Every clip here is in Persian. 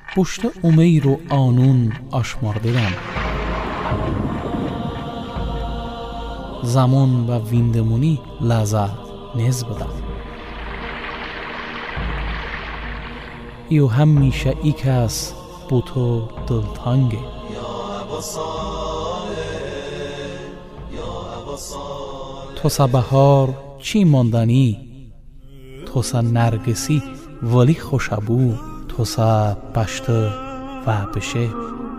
پشت امیر و آنون آشمارده‌ام. زمان و ویندمونی لذت نیز بدم. ایو همیشه ای کس بو تو دلتانگه. تو سا بهار چی ماندنی، تو سا نرگسی ولی خوشبو، تو سا پشت و بشه،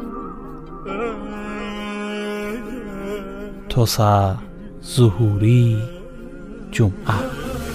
تو سا ظهوری جمعه.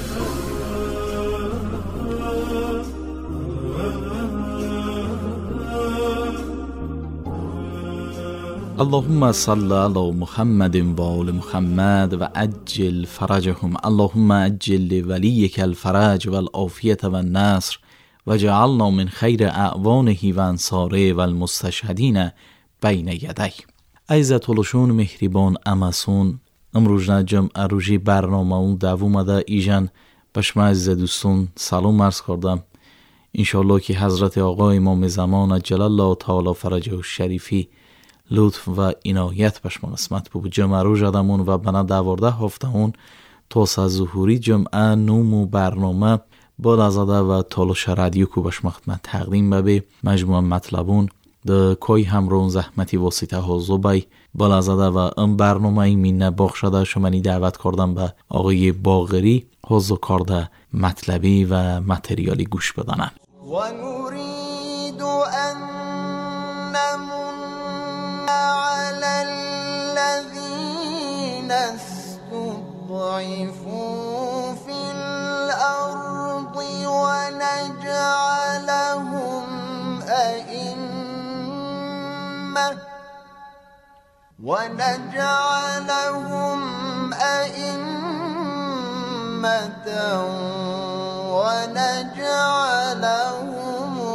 اللهم صل علی محمد و آل محمد و عجل فرجهم. اللهم عجل لولیک الفرج و العافیة و النصر و جعلنا من خیر اعوانه و انصاره و المستشهدین بین یدی. عزت الشون مهربان امسون امروزنا جمع روزی برنامه اون دوومده ایجان بشما عزیز دوستون سلام عرض کردم. انشالله که حضرت آقا امام زمان عجل الله تعالی فرجه الشریفی لطف و عنایت بشما قسمت بود. جمعه رو جدمون و بنا 12 هفته اون توسعه ظهوری جمعه نوم برنامه با لازده و تالوش رادیو کو بشما خدمت تقدیم به مجموعه مطلبون ده کوی همرون زحمتی واسطه حوضو بای با لازده و ام برنامه این بخشده شمانی دعوت کردم به آقای باقری حوضو کرده مطلبی و متریالی گوش بدنن. و نريد ان نمن على الذين استضعفوا في الأرض ونجعلهم أئمة ونجعلهم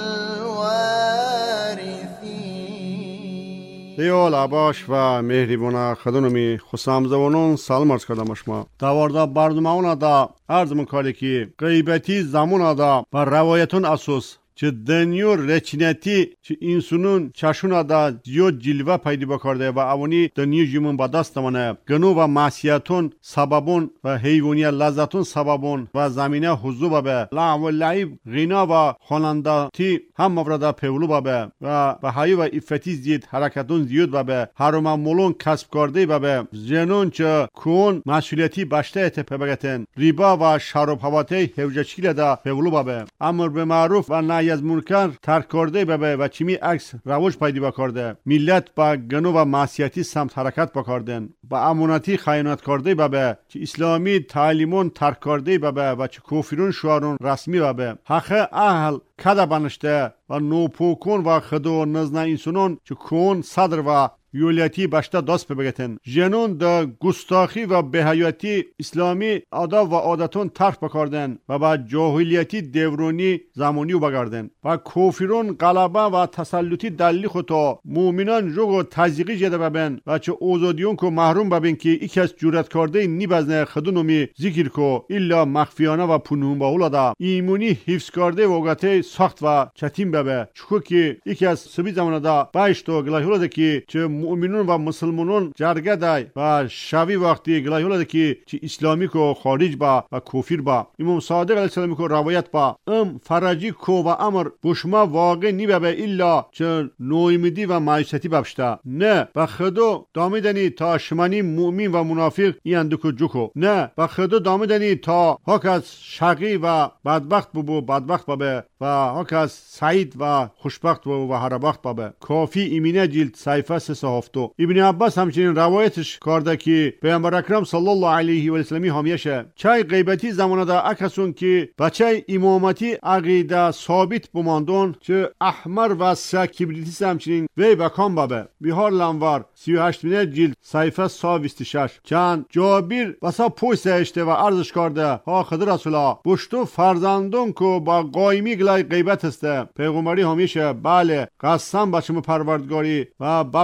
الوارثين. دیال عباش و مهربان خدونمی خسام زبانون سلام عرض کردم اشما. دوارده برنامه دا عرض میکنه که غیبتی زمان دا و روایتون اساس چه دنیو رچنتی چه انسانون چشون دا زیاد جلوه پیدا کرده و اوانی دنیو جمون با دست منه گنو و معصیتون سببون و حیوانی لذتون سببون و زمینه حضور به لعب و لعب غنا و خوانندگی هم مورد پولو به و به حیو و افتی زید حرکتون زیاد به حرام مولون کسب کرده به جنون چه کون مسئولیتی باشته تپبگتن ریبا و شراب هواته هوجچیل دا پولو به امر به معروف و نهی از منکر ترک کرده به و چیمی عکس رواج پیدا کرده ملت با گنو و معصیتی سمت حرکت بکردن با امانتی خیانت کرده به چه اسلامی تعلیمون ترک کرده به و چه کافرون شعارون رسمی به حق اهل کده بنشته و نوپوکون و خدو نزنه انسانون چه کون صدر و یولیتی باشته دست بگتن جنون دا گستاخی و بهایتی اسلامی آداب و عادتون ترک بکردن و با جاهلیتی دیورونی زمانی و بگردن و کافرون غلبه و تسلطی دلی خودتا مومنان جوگو تزیقی جده ببین و چه اوزادیون کو محروم ببین که ای کس جورت کرده نی بزنه خدونومی ذکر کو الا مخفیانه و پنهون باولا دا ایمونی حفظ کرده وگته سخت و چتیم ببه چکو که ای کس سبی زمان دا بایشتو گلاهولا ده که چه مؤمنون و مسلمانون جرگه دای و شوی وقتی گلاهولا که چه اسلامی کو خارج با و کافر با امام صادق علیه السلام کو روایت با فرجی کو و امر بشما واقع نی به الا چه نویمدی و معیشتی ببشته نه به خدا دامیدنی تا شمانی مؤمن و منافق ایندکو جوکو نه به خدا دامیدنی تا هاکس شقی و بدبخت بو بدبخت بابه و هاکس سعید و خوشبخت و هر بخت بابه کافی ایمینه جلد صحیفه 3 ابن عباس همچنین روایتش کرده که پیامبر اکرم صلی الله علیه و سلم همیشه چای غیبتی زمانه دا اکسون که بچای امامتی عقیده ثابت بماندون چه احمر و سکیبریتیس همچنین وی بکام بابه بیهار لنوار 38 جلد صحیفه 126 چند جابیر بسا پویسه اشته و عرضش کرده ها خدا رسولا بشتو فرزندون که با قایمی گلای غیبت هسته پیغمبری همیشه بله قسم بچم پروردگاری و باپ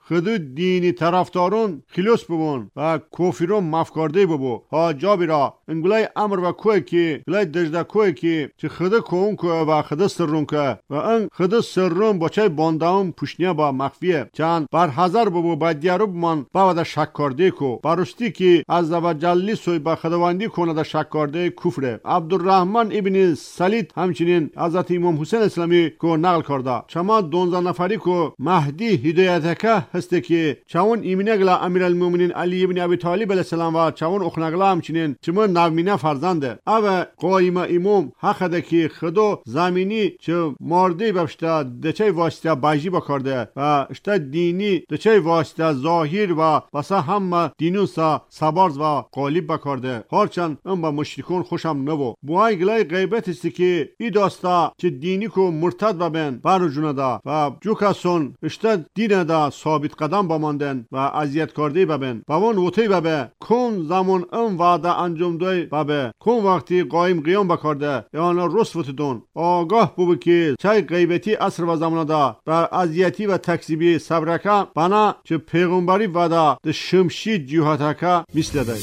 خود دینی طرفدارون خلاص ببون و کفرون مفکارده ببو ها جابی را انگلای امر و کوی کی گلای دجده کوی کی چه خود کون کوی و خود سرون کوی و ان خود سرون با چای باندام پوشنیا با مخفیه چند بر هزار ببو با دیارو بمان با ودا شک کرده کو برستی که از وجلی سوی با خداوندی کنه دا شک کرده کفره. عبدالرحمن ابن سلید همچنین حضرت امام حسین اسلامی کو نقل کرده شما 12 نفری کو مهدی هدایتکه هسته که چون ایمینگلا امیرالمومنین علی ابن ابی طالب علیه السلام و چون اخنگلا همچنین چمون نومینه فرزنده او قائم امام حق ده که خدا زمینی چه مارده بفشته دچه واسطه باجی بکرده و اشته دینی دچه واسطه ظاهر و بسا هم دینوسا سبارز و قالب بکرده هرچند اون با مشرکون خوشم نبو بوهای گلای غیبت است که ای داستا چه دینی کو مرتد ببین برو جونه دا و جو کسون اشته دین دا ثابت قدم بماندن و اذیت کرده ببین بوان وطی ببه کن زمان اون وعده انجام دوی ببه کن وقتی قایم قیام بکرده یعنی رس وطدون آگاه بو که چای غیبتی عصر و زمان دا بر اذیتی و تکذیبی صبرکه بنا چه پیغمبری وعده ده شمشید جهتکه مثل ده.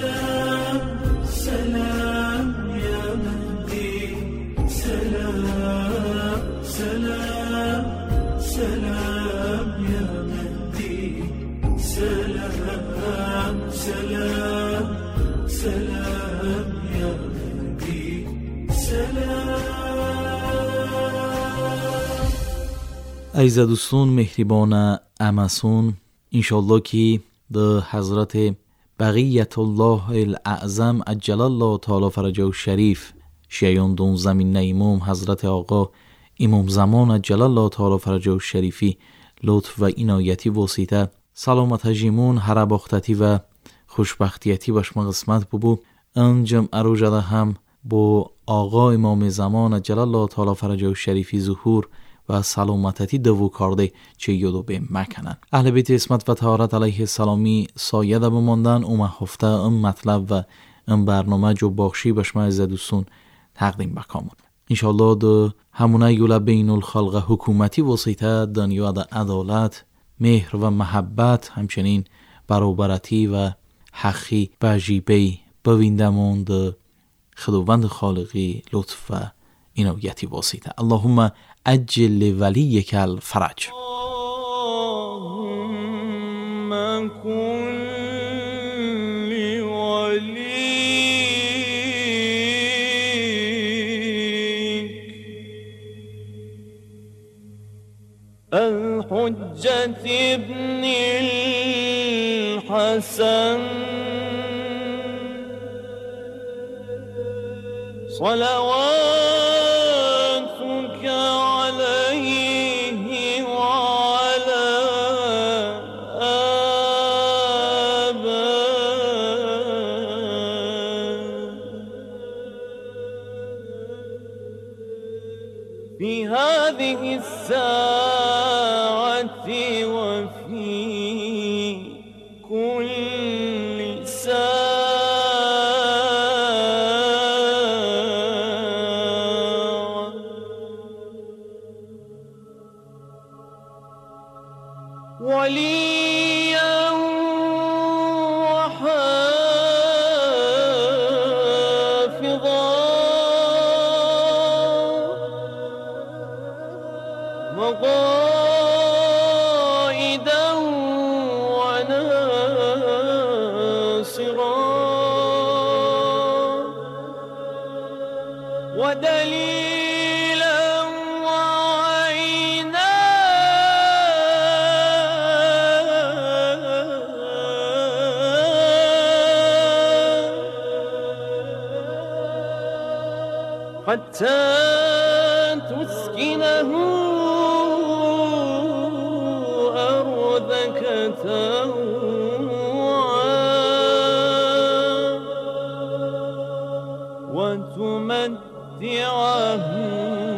عزیز دوستان مهربان امسون انشالله که ده حضرت بقیت الله الاعظم عجل الله تعالی فرجه شریف شیعان دون زمین امام حضرت آقا امام زمان عجل الله تعالی فرجه شریفی لطف و عنایتی واسطه سلامت جیمون هر باختتی و خوشبختیتی باش ما قسمت ببو انجام اروجده هم با آقا امام زمان عجل الله تعالی فرجه شریفی ظهور و سلامتی دو کرده چه یادو به مکنن. اهل بیت اسمت و طهارت علیه السلامی سایه ده بماندن اومه هفته ام مطلب و ام برنامه جو بخشی بشما از دوستون تقدیم بکامون. انشالله ده همونه یوله بین الخلق حکومتی وسیطه دنیا ده عدالت، مهر و محبت همچنین برابرتی و حقی بجیبه بویندمون ده خداوند خالقی لطف و عنایتی واسطه. اللهم عجل ولیک الفرج. اللهم کن لولیک الحجة ابن الحسن صلواتك عليه وعلى آبائه في هذه الساعة وفي كل ساعة وليا وحافظا وقائدا وناصرا ودليلا وعينا حتى تسكنه أرضك طوعا وتمتعه